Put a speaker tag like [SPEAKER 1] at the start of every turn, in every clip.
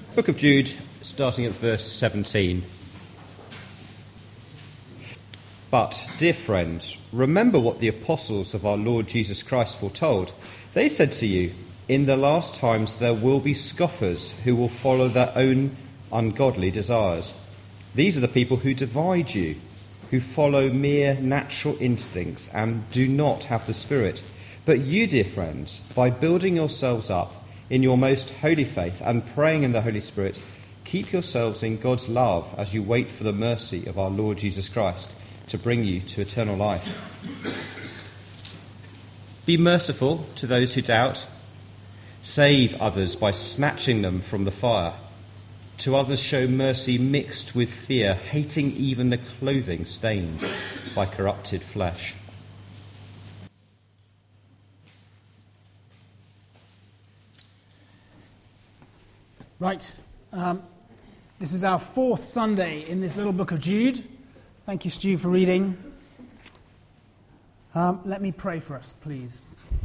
[SPEAKER 1] Book of Jude, starting at verse 17. But, dear friends, remember what the apostles of our Lord Jesus Christ foretold. They said to you, in the last times there will be scoffers who will follow their own ungodly desires. These are the people who divide you, who follow mere natural instincts and do not have the Spirit. But you, dear friends, by building yourselves up in your most holy faith and praying in the Holy Spirit, keep yourselves in God's love as you wait for the mercy of our Lord Jesus Christ to bring you to eternal life. Be merciful to those who doubt. Save others by snatching them from the fire. To others show mercy mixed with fear, hating even the clothing stained by corrupted flesh.
[SPEAKER 2] Right. This is our fourth Sunday in this little book of Jude. Thank you, Stu, for reading. Let me pray for us, please.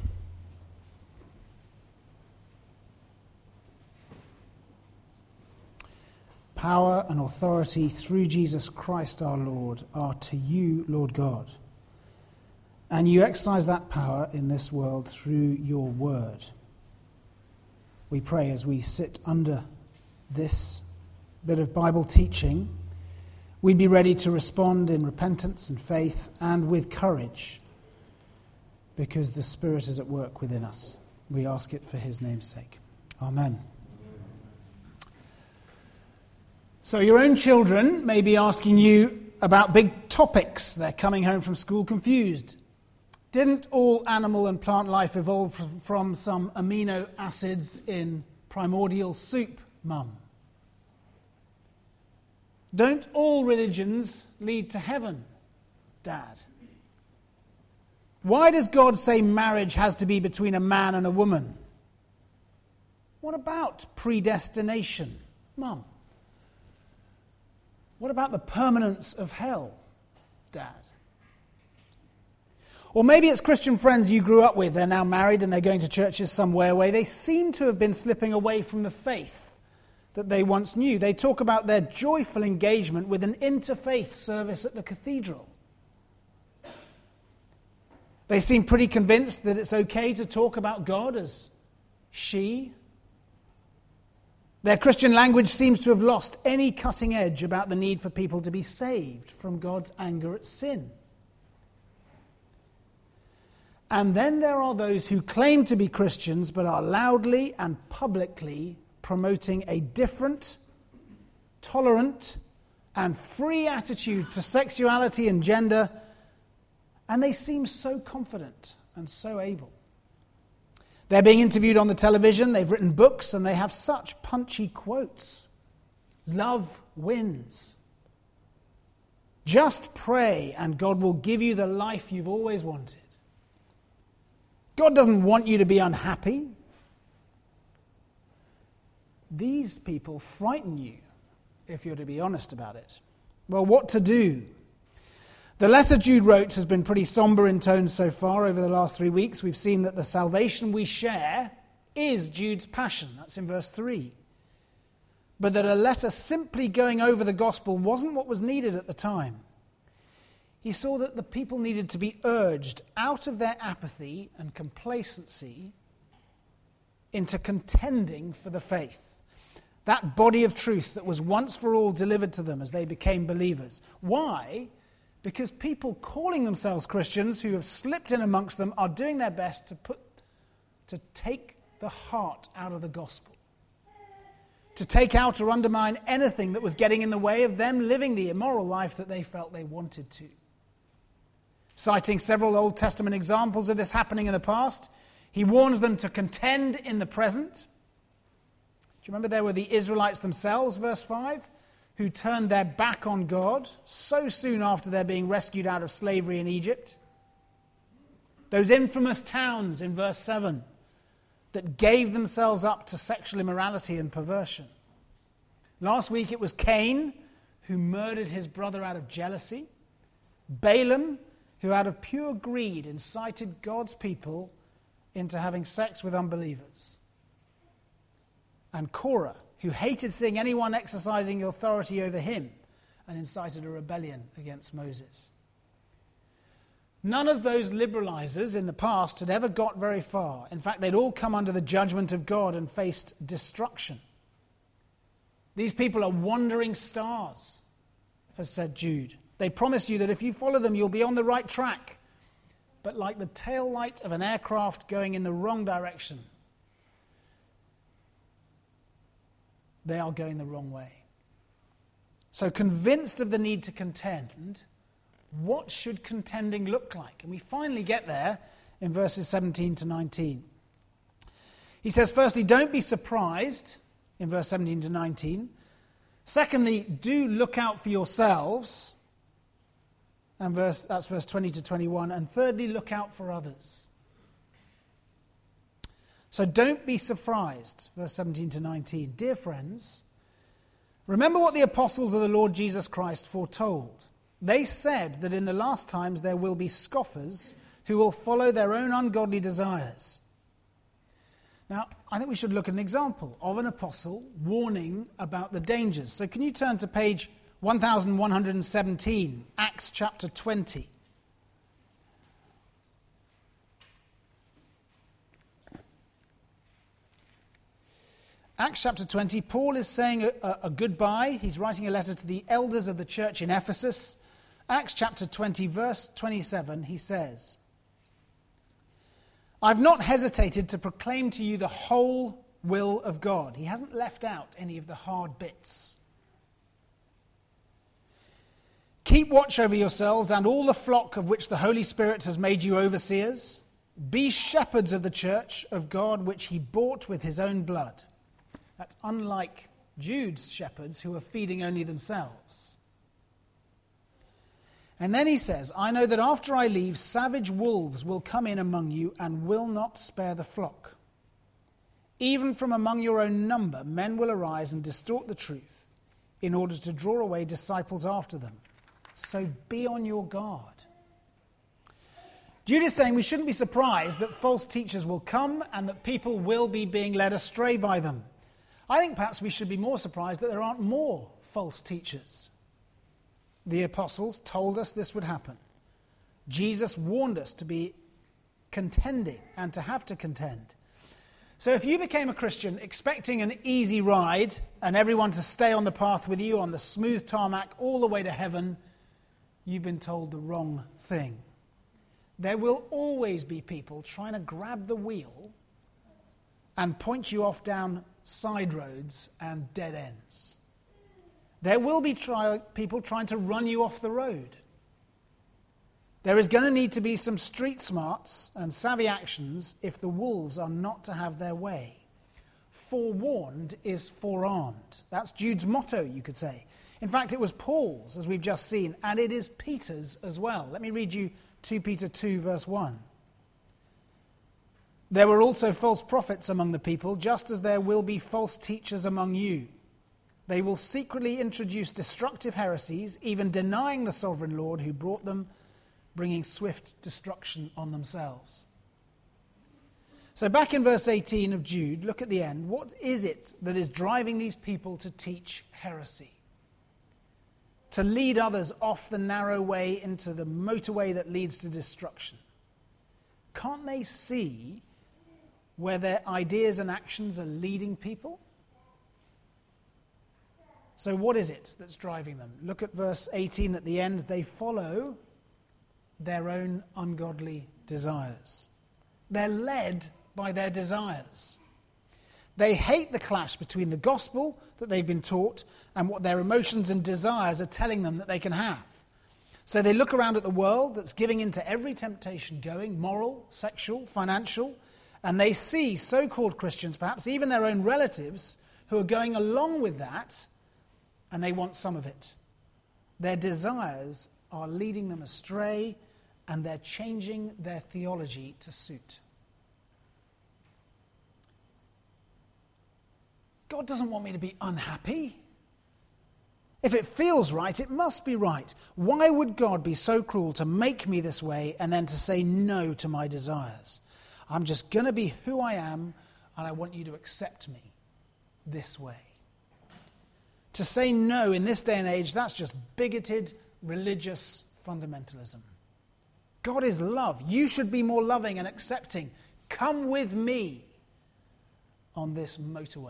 [SPEAKER 2] Power and authority through Jesus Christ our Lord are to you, Lord God. And you exercise that power in this world through your word. We pray as we sit under this bit of Bible teaching, we'd be ready to respond in repentance and faith and with courage, because the Spirit is at work within us. We ask it for his name's sake. Amen. So your own children may be asking you about big topics. They're coming home from school confused. Didn't all animal and plant life evolve from some amino acids in primordial soup, Mum? Don't all religions lead to heaven, Dad? Why does God say marriage has to be between a man and a woman? What about predestination, Mum? What about the permanence of hell, Dad? Or maybe it's Christian friends you grew up with. They're now married and they're going to churches somewhere away. They seem to have been slipping away from the faith that they once knew. They talk about their joyful engagement with an interfaith service at the cathedral. They seem pretty convinced that it's okay to talk about God as she. Their Christian language seems to have lost any cutting edge about the need for people to be saved from God's anger at sin. And then there are those who claim to be Christians but are loudly and publicly promoting a different, tolerant, and free attitude to sexuality and gender, and they seem so confident and so able. They're being interviewed on the television, they've written books, and they have such punchy quotes. Love wins. Just pray and God will give you the life you've always wanted. God doesn't want you to be unhappy. These people frighten you, if you're to be honest about it. Well, what to do? The letter Jude wrote has been pretty somber in tone so far over the last 3 weeks. We've seen that the salvation we share is Jude's passion. That's in verse 3. But that a letter simply going over the gospel wasn't what was needed at the time. He saw that the people needed to be urged out of their apathy and complacency into contending for the faith. That body of truth that was once for all delivered to them as they became believers. Why? Because people calling themselves Christians who have slipped in amongst them are doing their best to take the heart out of the gospel. To take out or undermine anything that was getting in the way of them living the immoral life that they felt they wanted to. Citing several Old Testament examples of this happening in the past, he warns them to contend in the present. Do you remember there were the Israelites themselves, verse 5, who turned their back on God so soon after their being rescued out of slavery in Egypt? Those infamous towns in verse 7 that gave themselves up to sexual immorality and perversion. Last week it was Cain who murdered his brother out of jealousy. Balaam, who out of pure greed incited God's people into having sex with unbelievers. And Korah, who hated seeing anyone exercising authority over him and incited a rebellion against Moses. None of those liberalizers in the past had ever got very far. In fact, they'd all come under the judgment of God and faced destruction. These people are wandering stars, has said Jude. They promise you that if you follow them, you'll be on the right track. But like the tail light of an aircraft going in the wrong direction, they are going the wrong way. So convinced of the need to contend, what should contending look like? And we finally get there in verses 17 to 19. He says, firstly, don't be surprised, in verse 17 to 19. Secondly, do look out for yourselves. And that's verse 20 to 21. And thirdly, look out for others. So don't be surprised, verse 17 to 19. Dear friends, remember what the apostles of the Lord Jesus Christ foretold. They said that in the last times there will be scoffers who will follow their own ungodly desires. Now, I think we should look at an example of an apostle warning about the dangers. So can you turn to page 1117, Acts chapter 20. Acts chapter 20, Paul is saying a goodbye. He's writing a letter to the elders of the church in Ephesus. Acts chapter 20, verse 27, he says, I've not hesitated to proclaim to you the whole will of God. He hasn't left out any of the hard bits. Keep watch over yourselves and all the flock of which the Holy Spirit has made you overseers. Be shepherds of the church of God which he bought with his own blood. That's unlike Jude's shepherds who are feeding only themselves. And then he says, I know that after I leave, savage wolves will come in among you and will not spare the flock. Even from among your own number, men will arise and distort the truth in order to draw away disciples after them. So be on your guard. Jude is saying we shouldn't be surprised that false teachers will come and that people will be being led astray by them. I think perhaps we should be more surprised that there aren't more false teachers. The apostles told us this would happen. Jesus warned us to be contending and to have to contend. So if you became a Christian expecting an easy ride and everyone to stay on the path with you on the smooth tarmac all the way to heaven, you've been told the wrong thing. There will always be people trying to grab the wheel and point you off down side roads and dead ends. There will be people trying to run you off the road. There is going to need to be some street smarts and savvy actions if the wolves are not to have their way. Forewarned is forearmed. That's Jude's motto, you could say. In fact, it was Paul's, as we've just seen, and it is Peter's as well. Let me read you 2 Peter 2, verse 1. There were also false prophets among the people, just as there will be false teachers among you. They will secretly introduce destructive heresies, even denying the sovereign Lord who brought them, bringing swift destruction on themselves. So back in verse 18 of Jude, look at the end. What is it that is driving these people to teach heresy? To lead others off the narrow way into the motorway that leads to destruction? Can't they see where their ideas and actions are leading people? So what is it that's driving them? Look at verse 18 at the end. They follow their own ungodly desires. They're led by their desires. They hate the clash between the gospel that they've been taught and what their emotions and desires are telling them that they can have. So they look around at the world that's giving into every temptation going, moral, sexual, financial, and they see so-called Christians, perhaps even their own relatives, who are going along with that, and they want some of it. Their desires are leading them astray, and they're changing their theology to suit. God doesn't want me to be unhappy. If it feels right, it must be right. Why would God be so cruel to make me this way and then to say no to my desires? I'm just going to be who I am, and I want you to accept me this way. To say no in this day and age, that's just bigoted religious fundamentalism. God is love. You should be more loving and accepting. Come with me on this motorway.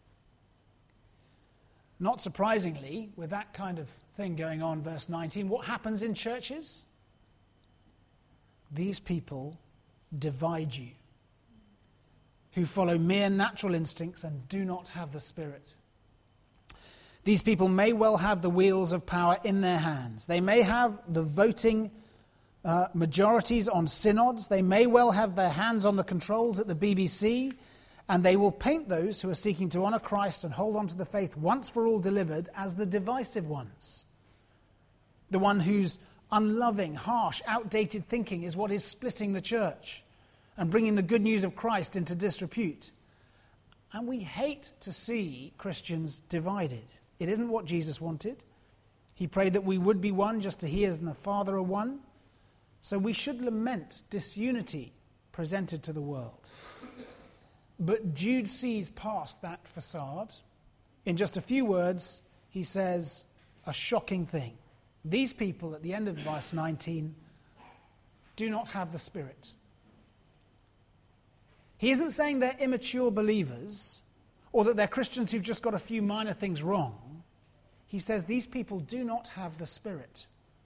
[SPEAKER 2] Not surprisingly, with that kind of thing going on, verse 19, what happens in churches? These people divide you, who follow mere natural instincts and do not have the Spirit. These people may well have the wheels of power in their hands. They may have the voting majorities on synods. They may well have their hands on the controls at the BBC. And they will paint those who are seeking to honour Christ and hold on to the faith once for all delivered as the divisive ones. The one whose unloving, harsh, outdated thinking is what is splitting the church and bringing the good news of Christ into disrepute. And we hate to see Christians divided. It isn't what Jesus wanted. He prayed that we would be one, just as he and the Father are one. So we should lament disunity presented to the world. But Jude sees past that facade. In just a few words, he says a shocking thing. These people, at the end of verse 19, do not have the Spirit. He isn't saying they're immature believers or that they're Christians who've just got a few minor things wrong. He says these people do not have the Spirit.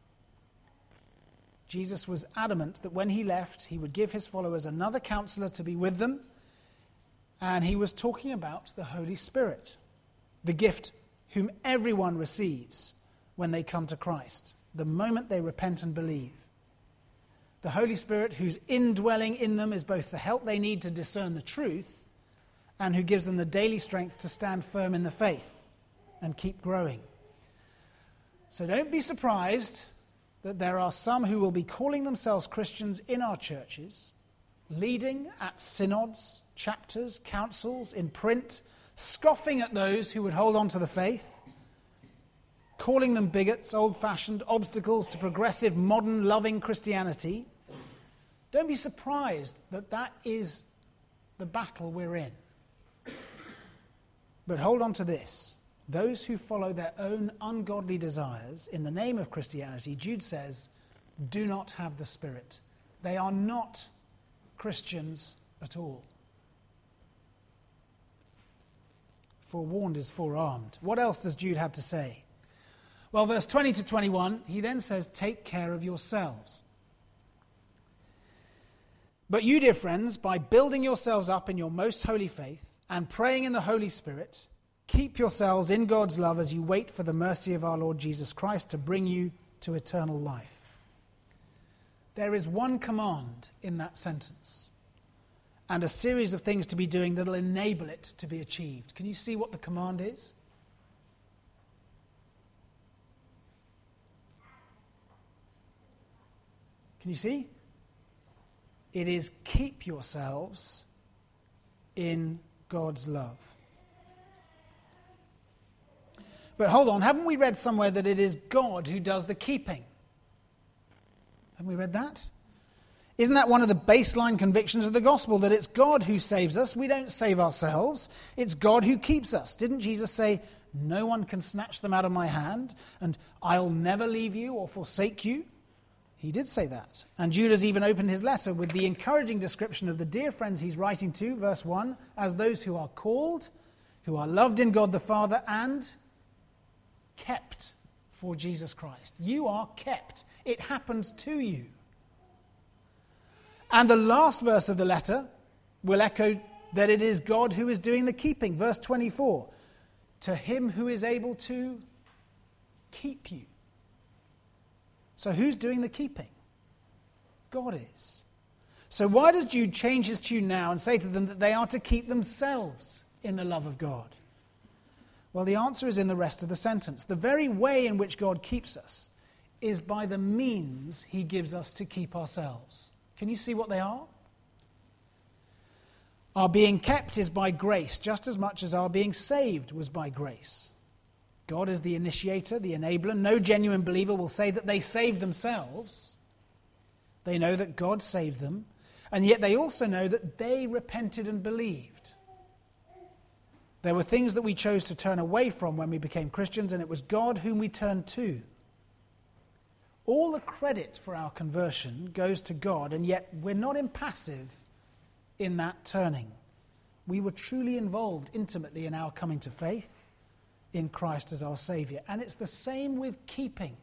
[SPEAKER 2] Jesus was adamant that when he left, he would give his followers another counselor to be with them. And he was talking about the Holy Spirit, the gift whom everyone receives when they come to Christ, the moment they repent and believe. The Holy Spirit whose indwelling in them is both the help they need to discern the truth and who gives them the daily strength to stand firm in the faith and keep growing. So don't be surprised that there are some who will be calling themselves Christians in our churches, leading at synods, chapters, councils, in print, scoffing at those who would hold on to the faith, calling them bigots, old-fashioned, obstacles to progressive, modern, loving Christianity. Don't be surprised that that is the battle we're in. But hold on to this. Those who follow their own ungodly desires in the name of Christianity, Jude says, do not have the Spirit. They are not Christians at all. Forewarned is forearmed. What else does Jude have to say? Well, verse 20 to 21, he then says, take care of yourselves. But you, dear friends, by building yourselves up in your most holy faith and praying in the Holy Spirit, keep yourselves in God's love as you wait for the mercy of our Lord Jesus Christ to bring you to eternal life. There is one command in that sentence and a series of things to be doing that will enable it to be achieved. Can you see what the command is? Can you see? It is keep yourselves in God's love. But hold on, haven't we read somewhere that it is God who does the keeping? Haven't we read that? Isn't that one of the baseline convictions of the gospel, that it's God who saves us? We don't save ourselves. It's God who keeps us. Didn't Jesus say, no one can snatch them out of my hand, and I'll never leave you or forsake you? He did say that. And Judas even opened his letter with the encouraging description of the dear friends he's writing to, verse 1, as those who are called, who are loved in God the Father, and kept for Jesus Christ. You are kept. It happens to you. And the last verse of the letter will echo that it is God who is doing the keeping. Verse 24, to him who is able to keep you. So who's doing the keeping? God is. So why does Jude change his tune now and say to them that they are to keep themselves in the love of God? Well, the answer is in the rest of the sentence. The very way in which God keeps us is by the means he gives us to keep ourselves. Can you see what they are? Our being kept is by grace, just as much as our being saved was by grace. God is the initiator, the enabler. No genuine believer will say that they saved themselves. They know that God saved them, and yet they also know that they repented and believed. There were things that we chose to turn away from when we became Christians, and it was God whom we turned to. All the credit for our conversion goes to God, and yet we're not impassive in that turning. We were truly involved intimately in our coming to faith in Christ as our Saviour. And it's the same with keeping.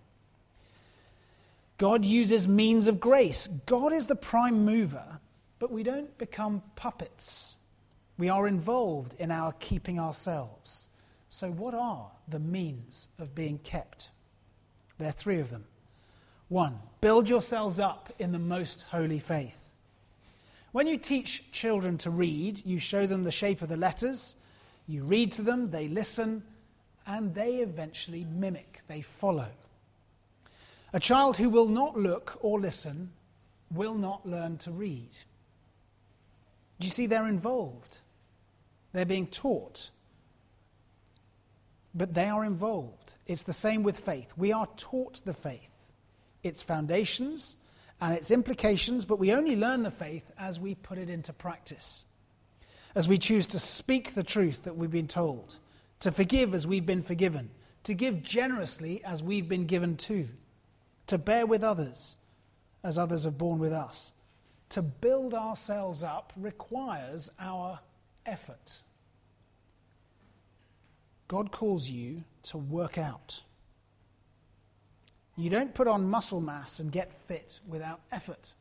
[SPEAKER 2] God uses means of grace. God is the prime mover, but we don't become puppets. We are involved in our keeping ourselves. So what are the means of being kept? There are three of them. 1, build yourselves up in the most holy faith. When you teach children to read, you show them the shape of the letters, you read to them, they listen, and they eventually mimic, they follow. A child who will not look or listen will not learn to read. Do you see, they're involved. They're being taught. But they are involved. It's the same with faith. We are taught the faith, its foundations and its implications, but we only learn the faith as we put it into practice, as we choose to speak the truth that we've been told, to forgive as we've been forgiven, to give generously as we've been given to bear with others as others have borne with us. To build ourselves up requires our effort. God calls you to work out. You don't put on muscle mass and get fit without effort.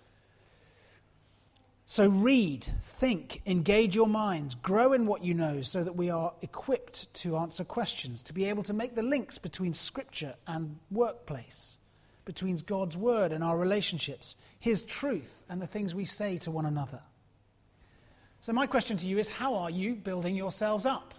[SPEAKER 2] So read, think, engage your minds, grow in what you know so that we are equipped to answer questions, to be able to make the links between Scripture and workplace, between God's Word and our relationships, His truth and the things we say to one another. So my question to you is, how are you building yourselves up?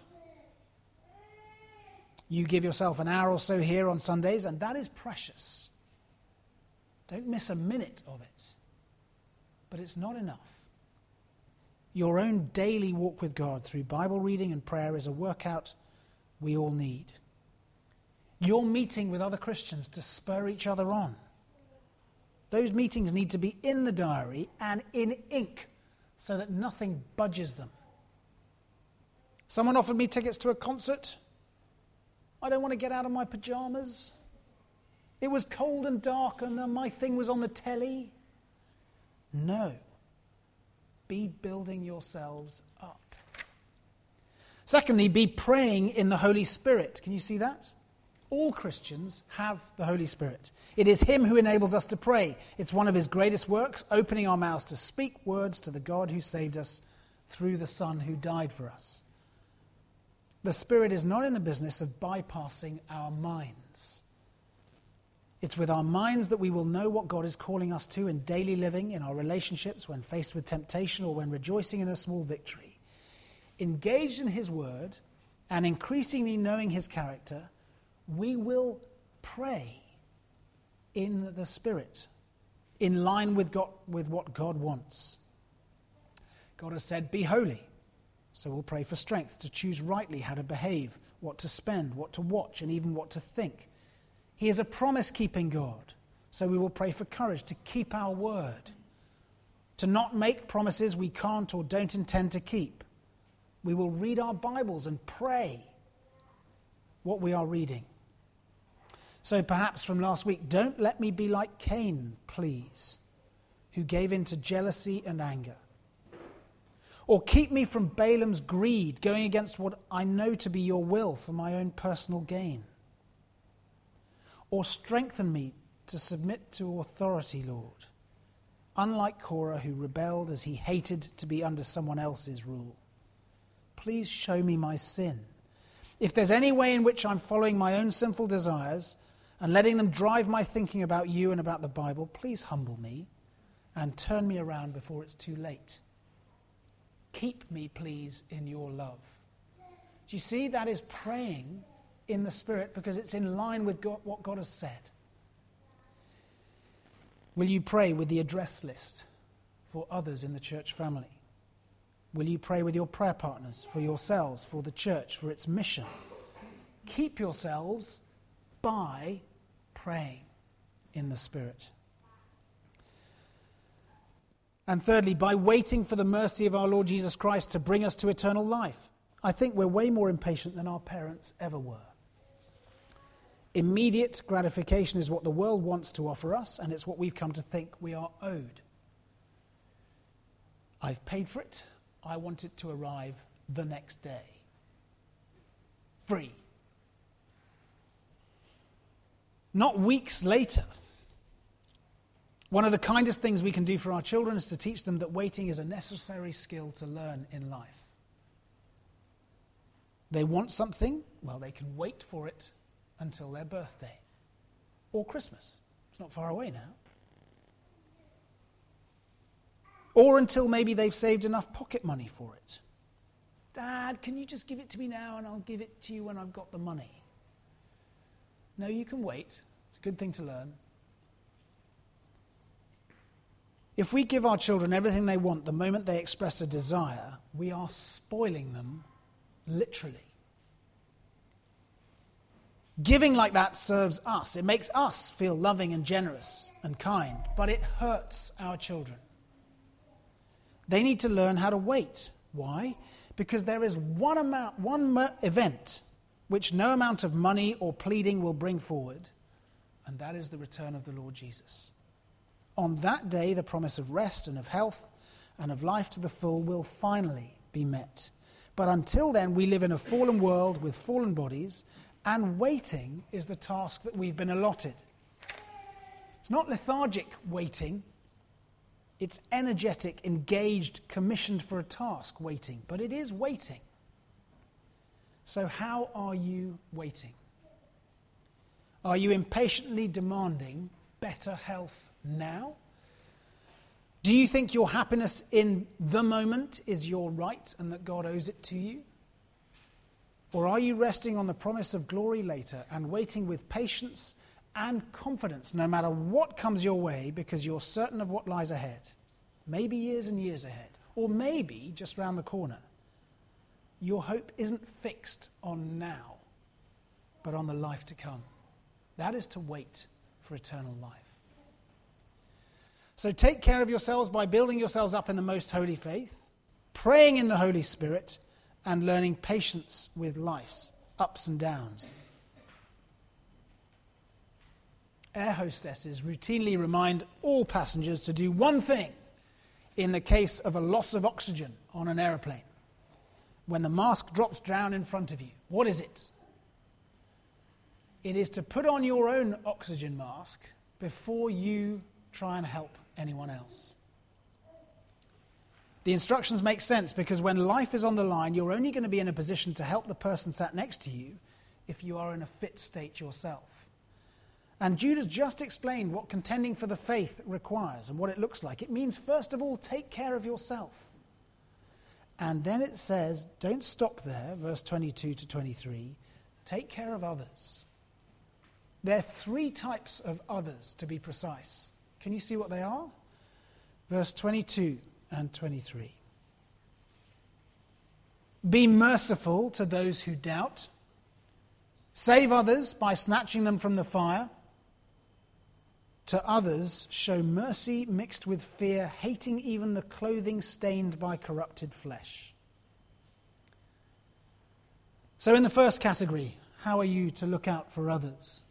[SPEAKER 2] You give yourself an hour or so here on Sundays, and that is precious. Don't miss a minute of it. But it's not enough. Your own daily walk with God through Bible reading and prayer is a workout we all need. You're meeting with other Christians to spur each other on. Those meetings need to be in the diary and in ink so that nothing budges them. Someone offered me tickets to a concert. I don't want to get out of my pajamas. It was cold and dark and my thing was on the telly. No. Be building yourselves up. Secondly, be praying in the Holy Spirit. Can you see that? All Christians have the Holy Spirit. It is Him who enables us to pray. It's one of His greatest works, opening our mouths to speak words to the God who saved us through the Son who died for us. The Spirit is not in the business of bypassing our minds. It's with our minds that we will know what God is calling us to in daily living, in our relationships, when faced with temptation, or when rejoicing in a small victory. Engaged in His Word and increasingly knowing His character, we will pray in the Spirit, in line with what God wants. God has said, be holy. So we'll pray for strength to choose rightly how to behave, what to spend, what to watch, and even what to think. He is a promise-keeping God, so we will pray for courage to keep our word, to not make promises we can't or don't intend to keep. We will read our Bibles and pray what we are reading. So perhaps from last week, don't let me be like Cain, please, who gave in to jealousy and anger. Or keep me from Balaam's greed, going against what I know to be your will for my own personal gain. Or strengthen me to submit to authority, Lord, unlike Korah, who rebelled as he hated to be under someone else's rule. Please show me my sin. If there's any way in which I'm following my own sinful desires and letting them drive my thinking about you and about the Bible, please humble me and turn me around before it's too late. Keep me, please, in your love. Do you see? That is praying in the Spirit because it's in line with what God has said. Will you pray with the address list for others in the church family? Will you pray with your prayer partners, for yourselves, for the church, for its mission? Keep yourselves by praying in the Spirit. And thirdly, by waiting for the mercy of our Lord Jesus Christ to bring us to eternal life. I think we're way more impatient than our parents ever were. Immediate gratification is what the world wants to offer us, and it's what we've come to think we are owed. I've paid for it. I want it to arrive the next day. Free. Not weeks later. One of the kindest things we can do for our children is to teach them that waiting is a necessary skill to learn in life. They want something, well, they can wait for it until their birthday or Christmas. It's not far away now. Or until maybe they've saved enough pocket money for it. Dad, can you just give it to me now and I'll give it to you when I've got the money? No, you can wait. It's a good thing to learn. If we give our children everything they want the moment they express a desire, we are spoiling them literally. Giving like that serves us. It makes us feel loving and generous and kind, but it hurts our children. They need to learn how to wait. Why? Because there is one event which no amount of money or pleading will bring forward, and that is the return of the Lord Jesus. On that day, the promise of rest and of health and of life to the full will finally be met. But until then, we live in a fallen world with fallen bodies, and waiting is the task that we've been allotted. It's not lethargic waiting. It's energetic, engaged, commissioned for a task waiting. But it is waiting. So how are you waiting? Are you impatiently demanding better health now? Do you think your happiness in the moment is your right and that God owes it to you? Or are you resting on the promise of glory later and waiting with patience and confidence no matter what comes your way because you're certain of what lies ahead? Maybe years and years ahead. Or maybe just round the corner. Your hope isn't fixed on now, but on the life to come. That is to wait for eternal life. So take care of yourselves by building yourselves up in the most holy faith, praying in the Holy Spirit, and learning patience with life's ups and downs. Air hostesses routinely remind all passengers to do one thing in the case of a loss of oxygen on an aeroplane. When the mask drops down in front of you, what is it? It is to put on your own oxygen mask before you try and help anyone else. The instructions make sense because when life is on the line, you're only going to be in a position to help the person sat next to you if you are in a fit state yourself. And Jude has just explained what contending for the faith requires and what it looks like. It means, first of all, take care of yourself. And then it says, don't stop there, verse 22 to 23, take care of others. There are three types of others, to be precise. Can you see what they are? Verse 22 and 23. Be merciful to those who doubt. Save others by snatching them from the fire. To others, show mercy mixed with fear, hating even the clothing stained by corrupted flesh. So in the first category, how are you to look out for others?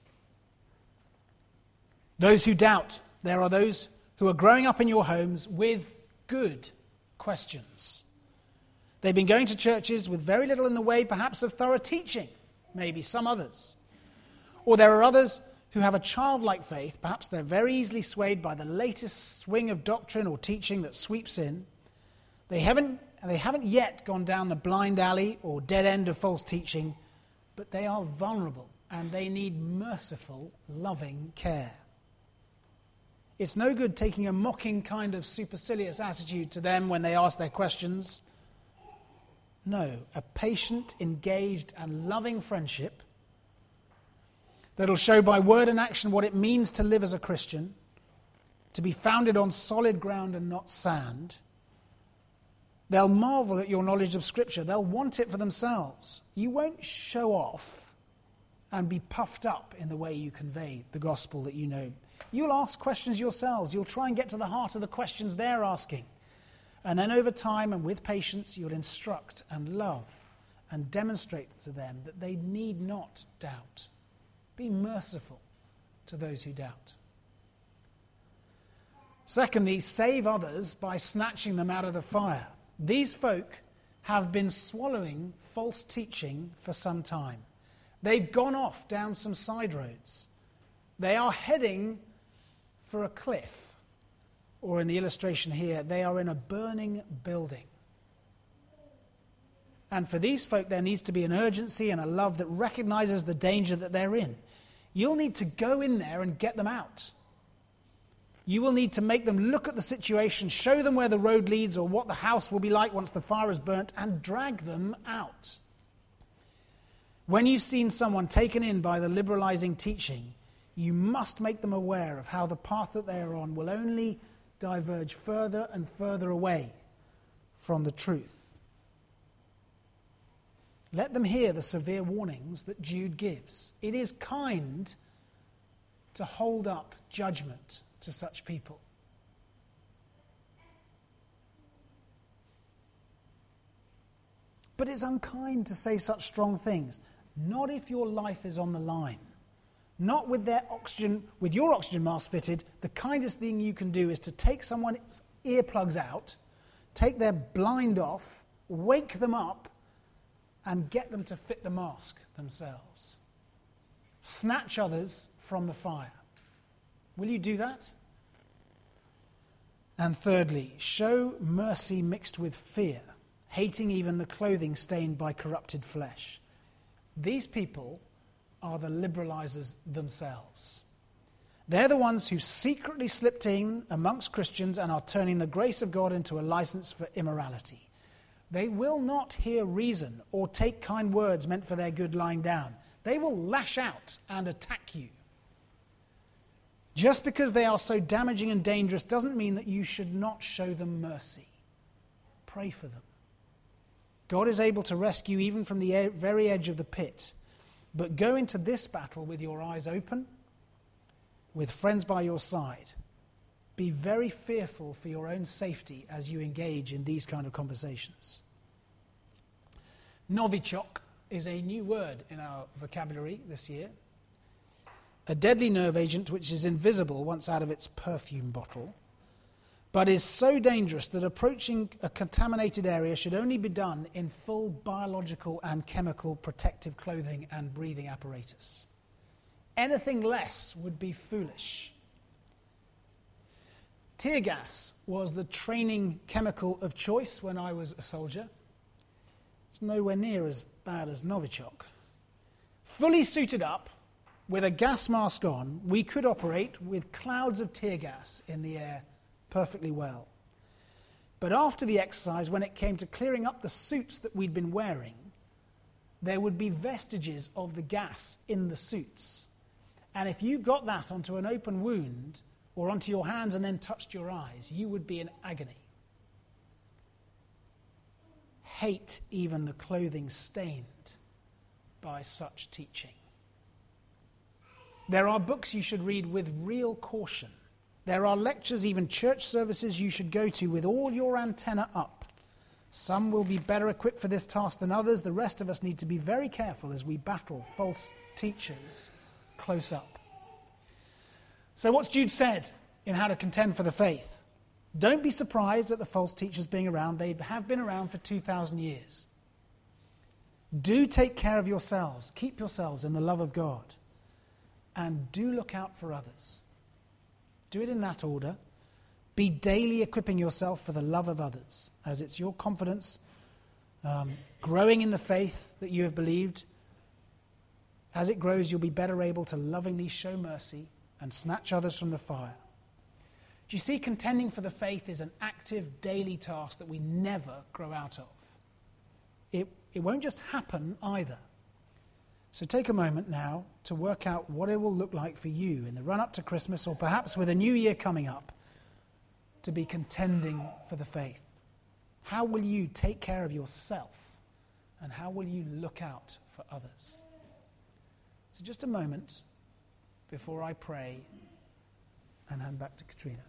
[SPEAKER 2] Those who doubt. There are those who are growing up in your homes with good questions. They've been going to churches with very little in the way, perhaps, of thorough teaching, maybe some others. Or there are others who have a childlike faith. Perhaps they're very easily swayed by the latest swing of doctrine or teaching that sweeps in. They haven't yet gone down the blind alley or dead end of false teaching, but they are vulnerable and they need merciful, loving care. It's no good taking a mocking kind of supercilious attitude to them when they ask their questions. No, a patient, engaged, and loving friendship that'll show by word and action what it means to live as a Christian, to be founded on solid ground and not sand. They'll marvel at your knowledge of Scripture. They'll want it for themselves. You won't show off and be puffed up in the way you convey the gospel that you know. You'll ask questions yourselves. You'll try and get to the heart of the questions they're asking. And then over time and with patience, you'll instruct and love and demonstrate to them that they need not doubt. Be merciful to those who doubt. Secondly, save others by snatching them out of the fire. These folk have been swallowing false teaching for some time. They've gone off down some side roads. They are heading for a cliff. Or in the illustration here, they are in a burning building. And for these folk, there needs to be an urgency and a love that recognizes the danger that they're in. You'll need to go in there and get them out. You will need to make them look at the situation, show them where the road leads or what the house will be like once the fire is burnt, and drag them out. When you've seen someone taken in by the liberalizing teaching, you must make them aware of how the path that they are on will only diverge further and further away from the truth. Let them hear the severe warnings that Jude gives. It is kind to hold up judgment to such people. But it's unkind to say such strong things. Not if your life is on the line. Not with your oxygen mask fitted. The kindest thing you can do is to take someone's earplugs out, take their blind off, wake them up, and get them to fit the mask themselves. Snatch others from the fire. Will you do that? And thirdly, show mercy mixed with fear, hating even the clothing stained by corrupted flesh. These people are the liberalizers themselves. They're the ones who secretly slipped in amongst Christians and are turning the grace of God into a license for immorality. They will not hear reason or take kind words meant for their good lying down. They will lash out and attack you. Just because they are so damaging and dangerous doesn't mean that you should not show them mercy. Pray for them. God is able to rescue even from the very edge of the pit. But go into this battle with your eyes open, with friends by your side. Be very fearful for your own safety as you engage in these kind of conversations. Novichok is a new word in our vocabulary this year. A deadly nerve agent which is invisible once out of its perfume bottle, but is so dangerous that approaching a contaminated area should only be done in full biological and chemical protective clothing and breathing apparatus. Anything less would be foolish. Tear gas was the training chemical of choice when I was a soldier. It's nowhere near as bad as Novichok. Fully suited up, with a gas mask on, we could operate with clouds of tear gas in the air perfectly well. But after the exercise, when it came to clearing up the suits that we'd been wearing, there would be vestiges of the gas in the suits. And if you got that onto an open wound or onto your hands and then touched your eyes, you would be in agony. Hate even the clothing stained by such teaching. There are books you should read with real caution. There are lectures, even church services you should go to with all your antenna up. Some will be better equipped for this task than others. The rest of us need to be very careful as we battle false teachers close up. So what's Jude said in how to contend for the faith? Don't be surprised at the false teachers being around. They have been around for 2,000 years. Do take care of yourselves. Keep yourselves in the love of God. And do look out for others. Do it in that order. Be daily equipping yourself for the love of others, as it's your confidence growing in the faith that you have believed. As it grows, you'll be better able to lovingly show mercy and snatch others from the fire. Do you see, contending for the faith is an active daily task that we never grow out of. It won't just happen either. So take a moment now to work out what it will look like for you in the run-up to Christmas, or perhaps with a new year coming up, to be contending for the faith. How will you take care of yourself, and how will you look out for others? So just a moment before I pray and hand back to Katrina.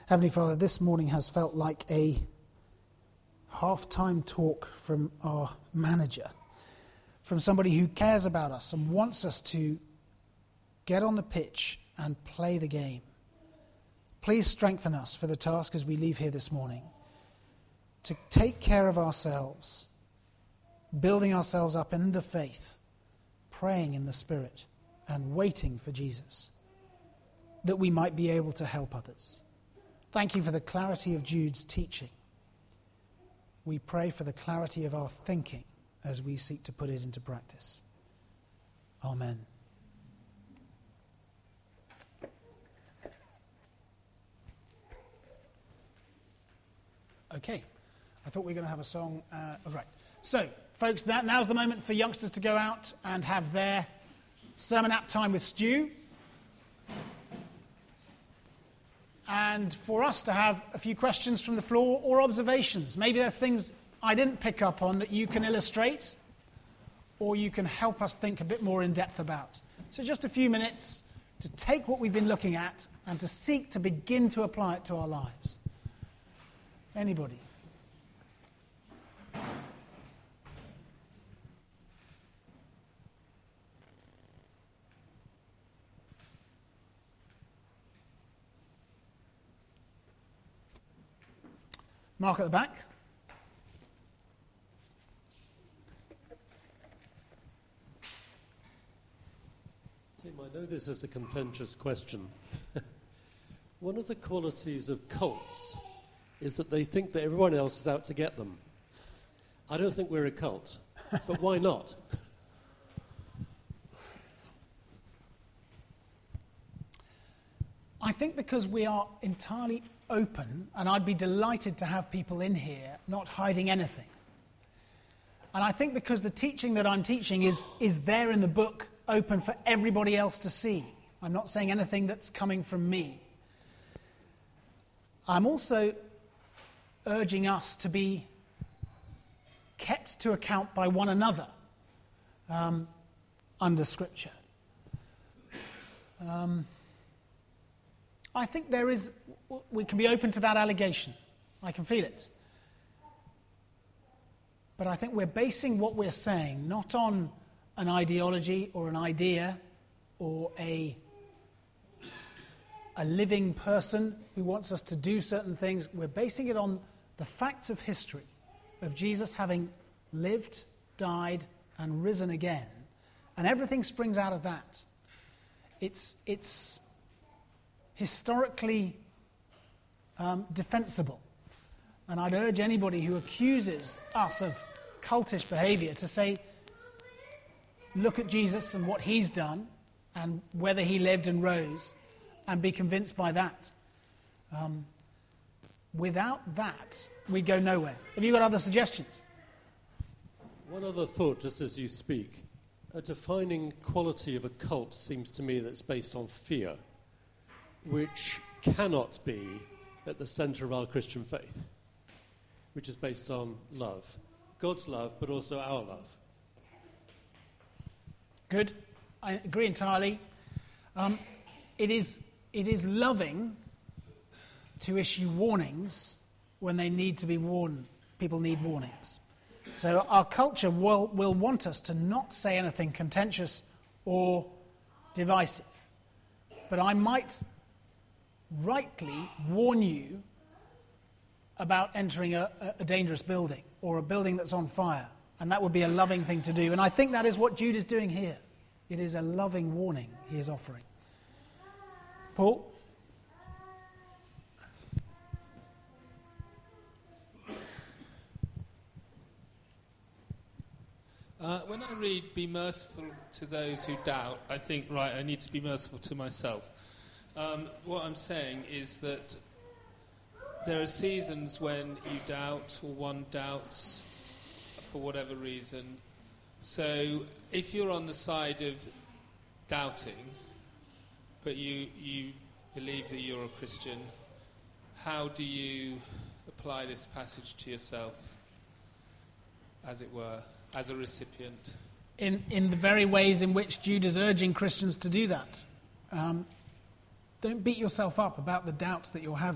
[SPEAKER 2] Heavenly Father, this morning has felt like a half-time talk from our manager, from somebody who cares about us and wants us to get on the pitch and play the game. Please strengthen us for the task as we leave here this morning, to take care of ourselves, building ourselves up in the faith, praying in the Spirit, and waiting for Jesus, that we might be able to help others. Thank you for the clarity of Jude's teaching. We pray for the clarity of our thinking as we seek to put it into practice. Amen. Okay, I thought we were going to have a song. Right. So, folks, now's the moment for youngsters to go out and have their sermon app time with Stu. And for us to have a few questions from the floor or observations. Maybe there are things I didn't pick up on that you can illustrate, or you can help us think a bit more in depth about. So just a few minutes to take what we've been looking at and to seek to begin to apply it to our lives. Anybody? Mark at the back.
[SPEAKER 3] Tim, I know this is a contentious question. One of the qualities of cults is that they think that everyone else is out to get them. I don't think we're a cult, but why not?
[SPEAKER 2] I think because we are entirely open, and I'd be delighted to have people in here not hiding anything. And I think because the teaching that I'm teaching is there in the book, open for everybody else to see. I'm not saying anything that's coming from me. I'm also urging us to be kept to account by one another under Scripture. I think we can be open to that allegation. I can feel it. But I think we're basing what we're saying not on an ideology or an idea or a living person who wants us to do certain things. We're basing it on the facts of history, of Jesus having lived, died, and risen again. And everything springs out of that. It's historically defensible. And I'd urge anybody who accuses us of cultish behavior to say, look at Jesus and what he's done and whether he lived and rose, and be convinced by that. Without that, we'd go nowhere. Have you got other suggestions?
[SPEAKER 3] One other thought, just as you speak. A defining quality of a cult seems to me that it's based on fear, which cannot be at the centre of our Christian faith, which is based on love. God's love, but also our love.
[SPEAKER 2] Good. I agree entirely. It is loving to issue warnings when they need to be warned. People need warnings. So our culture will want us to not say anything contentious or divisive. But I might rightly warn you about entering a dangerous building or a building that's on fire. And that would be a loving thing to do. And I think that is what Jude is doing here. It is a loving warning he is offering. Paul?
[SPEAKER 4] When I read, be merciful to those who doubt, I think, right, I need to be merciful to myself. What I'm saying is that there are seasons when you doubt or one doubts for whatever reason. So if you're on the side of doubting, but you believe that you're a Christian, how do you apply this passage to yourself, as it were, as a recipient?
[SPEAKER 2] In the very ways in which Jude is urging Christians to do that. Don't beat yourself up about the doubts that you're having.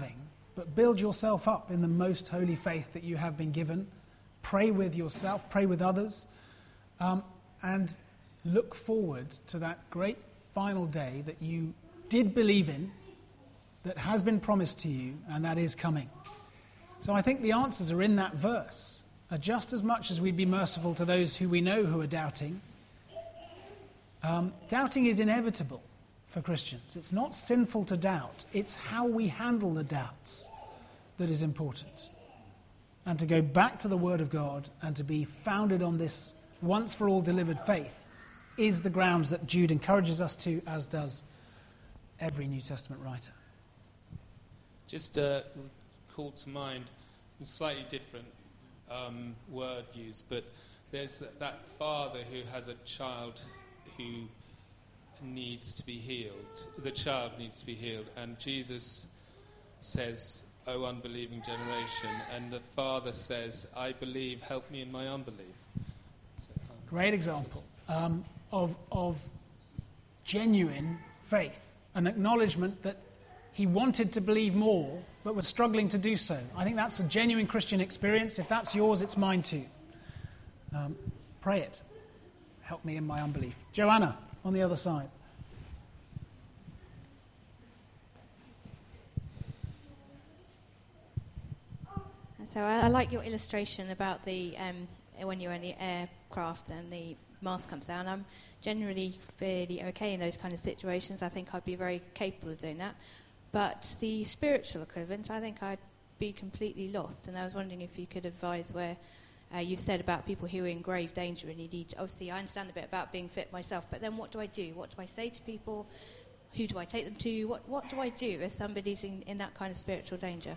[SPEAKER 2] but build yourself up in the most holy faith that you have been given. Pray with yourself, pray with others, and look forward to that great final day that you did believe in, that has been promised to you, and that is coming. So I think the answers are in that verse. Just as much as we'd be merciful to those who we know who are doubting, doubting is inevitable for Christians. It's not sinful to doubt. It's how we handle the doubts that is important. And to go back to the Word of God and to be founded on this once-for-all delivered faith is the grounds that Jude encourages us to, as does every New Testament writer.
[SPEAKER 4] Just called to mind a slightly different word used, but there's that father who has a child who needs to be healed. The child needs to be healed, and Jesus says, "O unbelieving generation," and the father says, "I believe, help me in my unbelief."
[SPEAKER 2] Great example of genuine faith, an acknowledgement that he wanted to believe more, but was struggling to do so. I think that's a genuine Christian experience. If that's yours, it's mine too. Pray it. Help me in my unbelief. Joanna, on the other side.
[SPEAKER 5] So I like your illustration about the when you're in the aircraft and the mast comes down. I'm generally fairly okay in those kind of situations. I think I'd be very capable of doing that. But the spiritual equivalent, I think I'd be completely lost. And I was wondering if you could advise where you said about people who are in grave danger and you need, obviously I understand a bit about being fit myself, but then what do I do? What do I say to people? Who do I take them to? What do I do if somebody's in that kind of spiritual danger?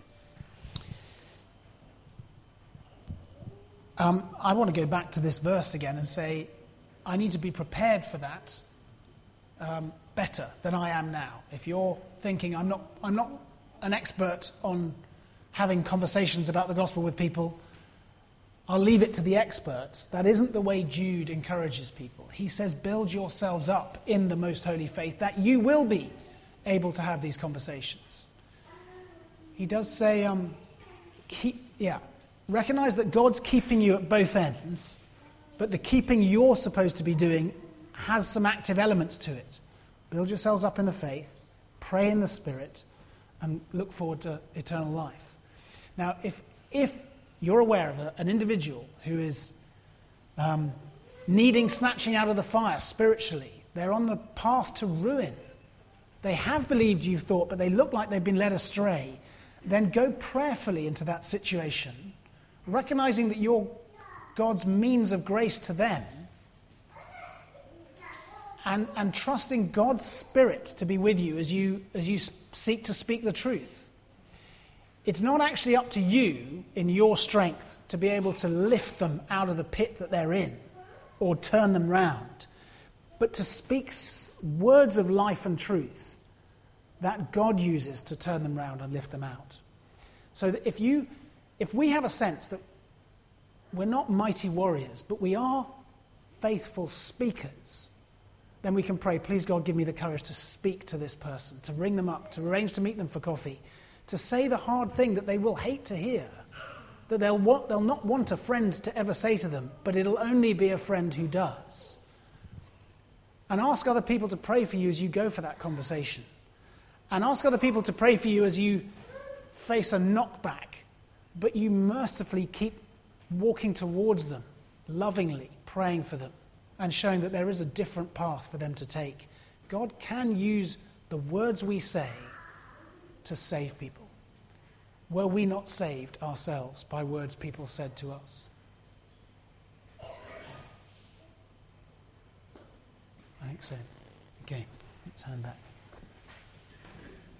[SPEAKER 2] I want to go back to this verse again and say, I need to be prepared for that better than I am now. If you're thinking, I'm not an expert on having conversations about the gospel with people, I'll leave it to the experts. That isn't the way Jude encourages people. He says, build yourselves up in the most holy faith, that you will be able to have these conversations. He does say, recognize that God's keeping you at both ends, but the keeping you're supposed to be doing has some active elements to it. Build yourselves up in the faith, pray in the Spirit, and look forward to eternal life. Now, if you're aware of an individual who is needing snatching out of the fire spiritually, they're on the path to ruin, they have believed you've thought, but they look like they've been led astray, then go prayerfully into that situation, recognizing that you're God's means of grace to them, and trusting God's Spirit to be with you as you seek to speak the truth. It's not actually up to you in your strength to be able to lift them out of the pit that they're in or turn them round, but to speak words of life and truth that God uses to turn them round and lift them out. So that if we have a sense that we're not mighty warriors, but we are faithful speakers, then we can pray, please God, give me the courage to speak to this person, to ring them up, to arrange to meet them for coffee, to say the hard thing that they will hate to hear, that they'll not want a friend to ever say to them, but it'll only be a friend who does. And ask other people to pray for you as you go for that conversation. And ask other people to pray for you as you face a knockback, but you mercifully keep walking towards them, lovingly praying for them, and showing that there is a different path for them to take. God can use the words we say to save people. Were we not saved ourselves by words people said to us? I think so. Okay, let's hand back.